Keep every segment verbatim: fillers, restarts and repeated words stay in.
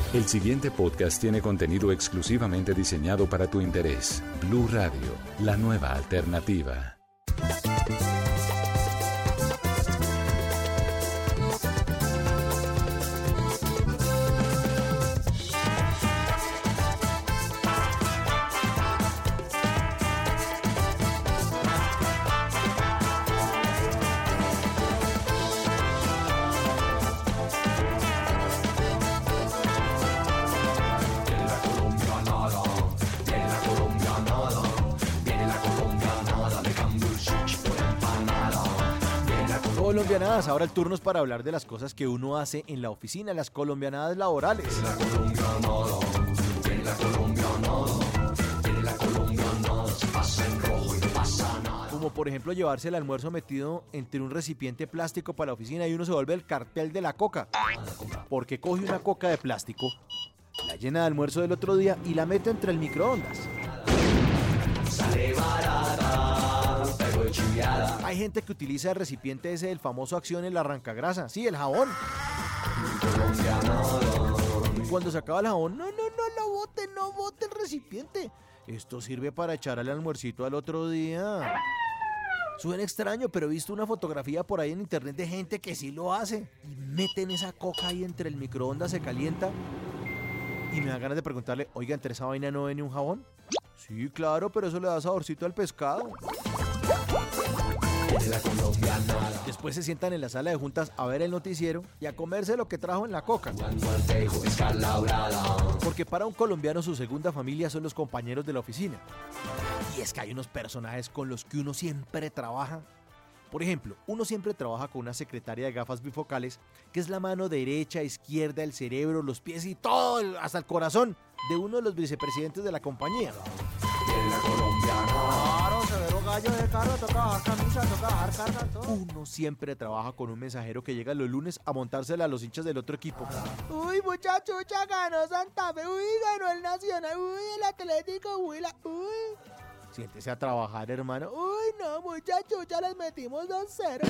El siguiente podcast tiene contenido exclusivamente diseñado para tu interés. Blue Radio, la nueva alternativa. Colombianadas, ahora el turno es para hablar de las cosas que uno hace en la oficina, las colombianadas laborales. La colombianada, en la colombianada, en la colombianada, se pasa en rojo y no pasa nada. Como por ejemplo llevarse el almuerzo metido entre un recipiente plástico para la oficina y uno se vuelve el cartel de la coca. Porque coge una coca de plástico, la llena de almuerzo del otro día y la mete entre el microondas. Sale barata, pero chiviada. Hay gente que utiliza el recipiente ese del famoso Acción, el arrancagrasa, sí, el jabón. Y cuando se acaba el jabón, no, no, no lo bote, no bote el recipiente. Esto sirve para echar el almuercito al otro día. Suena extraño, pero he visto una fotografía por ahí en internet de gente que sí lo hace. Y meten esa coca ahí entre el microondas, se calienta. Y me da ganas de preguntarle, oiga, ¿entre esa vaina no viene un jabón? Sí, claro, pero eso le da saborcito al pescado. La colombianada. Después se sientan en la sala de juntas a ver el noticiero y a comerse lo que trajo en la coca. Cuando al tejo escalabrada. Porque para un colombiano su segunda familia son los compañeros de la oficina. Y es que hay unos personajes con los que uno siempre trabaja. Por ejemplo, uno siempre trabaja con una secretaria de gafas bifocales, que es la mano derecha, izquierda, el cerebro, los pies y todo, hasta el corazón, de uno de los vicepresidentes de la compañía. En la colombianada. Claro, severo gallo de carro, toca bajar camisa, toca bajar carga, todo. Uno siempre trabaja con un mensajero que llega los lunes a montársela a los hinchas del otro equipo. Uy, muchachos, ya ganó Santa Fe, uy, ganó el Nacional, uy, el Atlético, uy, la, uy. Siéntese a trabajar, hermano. Uy, no, muchachos, ya les metimos dos cero.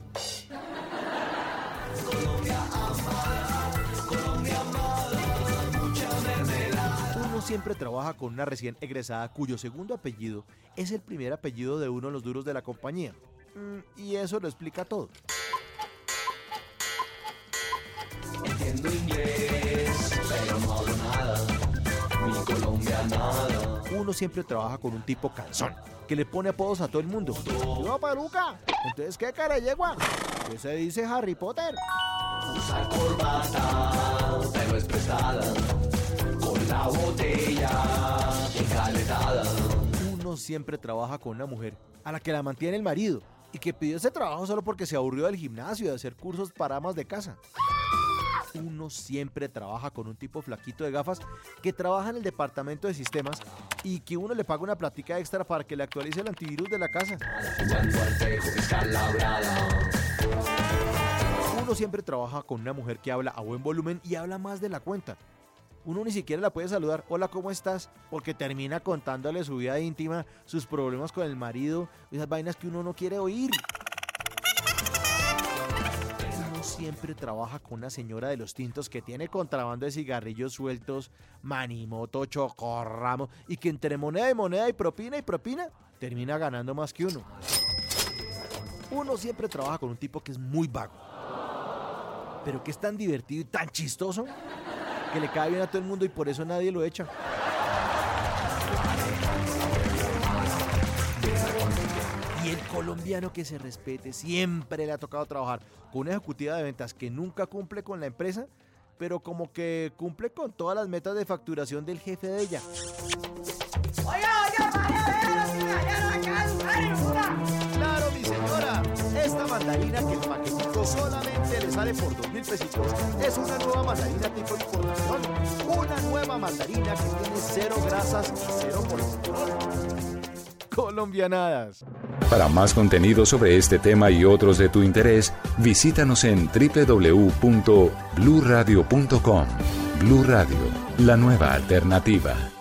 Colombia amada, Colombia amada, mucha mermelada. Uno siempre trabaja con una recién egresada cuyo segundo apellido es el primer apellido de uno de los duros de la compañía. Mm, y eso lo explica todo. Entiendo inglés, pero no hablo nada. Mi colombianada. Uno siempre trabaja con un tipo cansón, que le pone apodos a todo el mundo. ¡Yo, peluca! ¿Entonces qué cara yegua? ¿Qué se dice Harry Potter? Usa corbata, pero es prestada. Con la botella encaletada. Uno siempre trabaja con una mujer a la que la mantiene el marido y que pidió ese trabajo solo porque se aburrió del gimnasio y de hacer cursos para amas de casa. Uno siempre trabaja con un tipo flaquito de gafas que trabaja en el departamento de sistemas y que uno le paga una platica extra para que le actualice el antivirus de la casa. Cuando al tejo escalabrada. Uno siempre trabaja con una mujer que habla a buen volumen y habla más de la cuenta. Uno ni siquiera la puede saludar, hola, ¿cómo estás? Porque termina contándole su vida íntima, sus problemas con el marido, esas vainas que uno no quiere oír. Uno siempre trabaja con una señora de los tintos que tiene contrabando de cigarrillos sueltos, manimoto, chocorramo, y que entre moneda y moneda y propina y propina, termina ganando más que uno. Uno siempre trabaja con un tipo que es muy vago, pero que es tan divertido y tan chistoso que le cae bien a todo el mundo y por eso nadie lo echa. Y el colombiano que se respete siempre le ha tocado trabajar con una ejecutiva de ventas que nunca cumple con la empresa, pero como que cumple con todas las metas de facturación del jefe de ella. Claro, mi señora, esta mandarina que el paquetico solamente le sale por dos mil pesitos es una nueva mandarina tipo importación, una nueva mandarina que tiene cero grasas y cero colesterol. Colombianadas. Para más contenido sobre este tema y otros de tu interés, visítanos en doble u doble u doble u punto blue radio punto com. Blue Radio, la nueva alternativa.